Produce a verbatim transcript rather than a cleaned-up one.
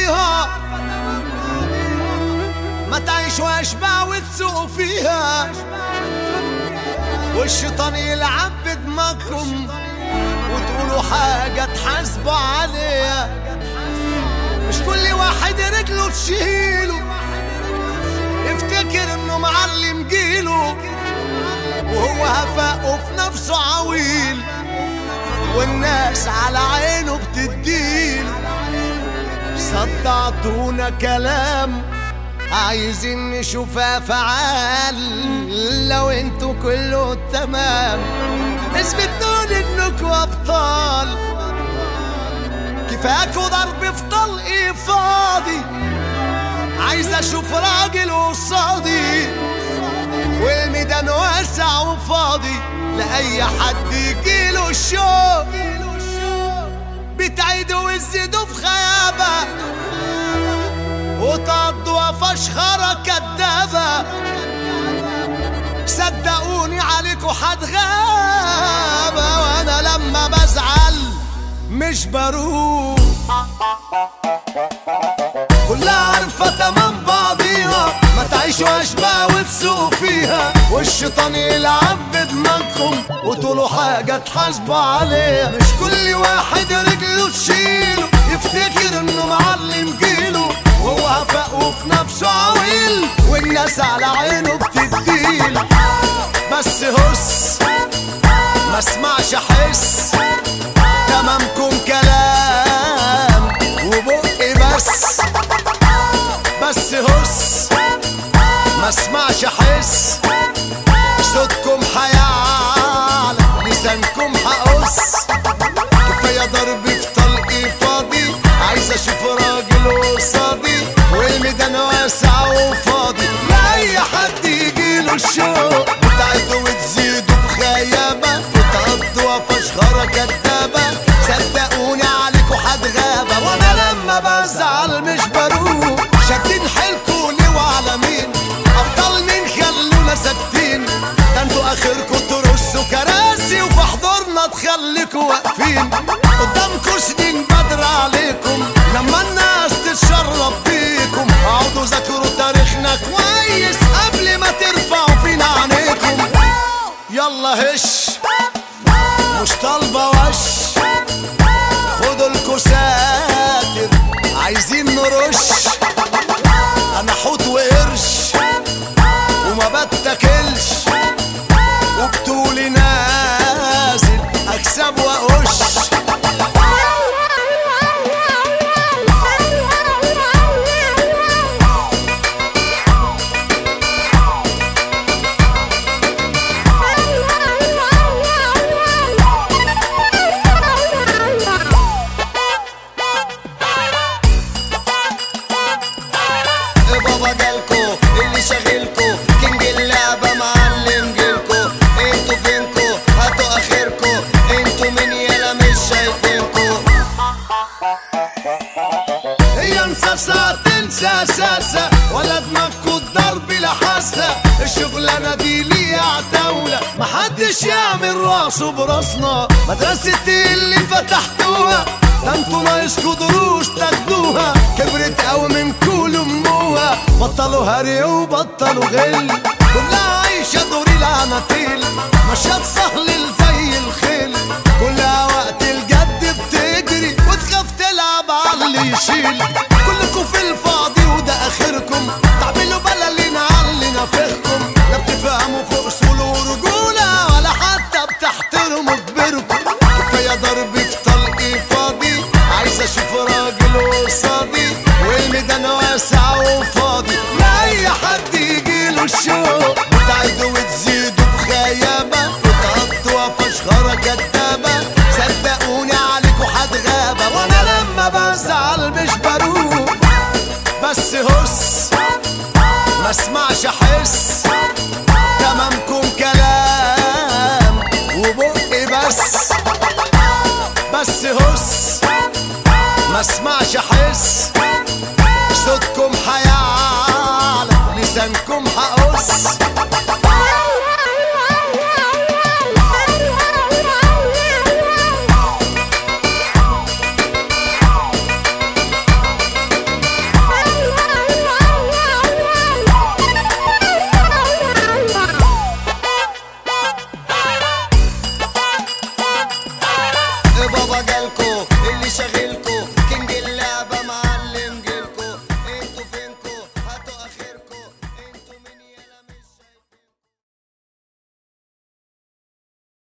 ماضيها، ما تعيشوا اشباه وتسوقوا فيها، والشيطان يلعب بدماغكم وتقولوا حاجة تحاسبوا عليها. مش كل واحد رجله تشيله يفتكر انه معلم جيله، وهو هفاقه في نفسه عويل والناس على عينه بتديله. صدعتونا كلام عايزين نشوفها فعال، لو انتوا كله تمام اثبتولي انكوا ابطال. كفاكوا ضرب في طلقي فاضي، عايز اشوف راجل قصادي، والميدان واسع وفاضي لاي حد يجيله الشوق. بتعيدوا وتزيدوا في خيابه وتقضوا فشخرة كدابة، صدقوني عليكوا حتغابة، وانا لما بزعل مش بروح. كلها عارفة تمام بعضيها، ما تعيشوا اشباه وتسوقوا فيها، والشيطان يلعب بدماغكم وتقولوا حاجة تحاسبوا عليها. مش كل واحد رجله تشيله يفتكر انه معلم جيله، وهو هفاقه في نفسه عويل والناس على عينه بتديله. بس هس ما اسمعش احس، تمامكم كلام وبقي بس. بس هس ما اسمعش احس، صوتكم حيعلى لسانكم هقص. كفايه ضرب في طلقي فاضي، عايز اشوف راجل قصادي، والميدان واسع وفاضي لاي حد يجيله الشوق. بتعيدوا وتزيدوا في خيابه وتقضوا فشخره كدابه، صدقوني عليكوا حتغابه، وانا لما بزعل مش بروح. شادين حيلكوا ليه وعلى مين؟ ابطال مين خلونا ساكتين؟ ده انتوا اخركوا ترصوا كراسي وفي حضورنا تخليكوا واقفين. قدامكوا سنين بدر عليكم، لما الناس تتشرب بيكم اقعدوا ذاكروا تاريخنا كويس قبل ما ترفعوا فينا عينيكم. يلا هش مش طالبة وش، خدوا الكساتر عايزين نرش. انا حوت وقرش وما بتاكلش، وبطولي نازل اكسب واقش. بابا جالكو اللي شاغلكو، كينج اللعبة معلم جيلكو. انتوا فينكو هاتوا اخركو، انتوا مين يالا مش شايفينكو. هي مساسة تنسى ساسة ولا دماغكو الضرب لحاسة؟ الشغلانة دي ليها عتاولة، محدش يعمل راسه براسنا. مدرسة اللي فتحتوها ده انتوا ناقصكوا دروس تاخدوها، كبرت قوي من كل اموها. بطلوا هري وبطلوا غل، كلها عايشة دور العناتيل، مشات سهل زي الخيل. كلها وقت الجد بتجري وتخاف تلعب على اللي يشيل. كلكوا في الفاضي وده اخركم، تعملوا بلالين على اللي نافخكم. لا بتفهموا في اصول ورجولة ولا حتى بتحترموا كبيركم. كفاية ضرب في طلقي فاضي، عايز اشوف راجل قصادي، والميدان واسع وفاضي لاي حد يجيله الشوق. بتعيدوا وتزيدوا في خيابه وتقضوا فشخره كدابه، صدقوني عليكوا حتغابه، وانا لما بزعل مش بروح. بس هس ما اسمعش احس، تمامكم كلام وبقي بس. بس هس ما اسمعش احس، صوتكم حيعلى لسانكم هقص.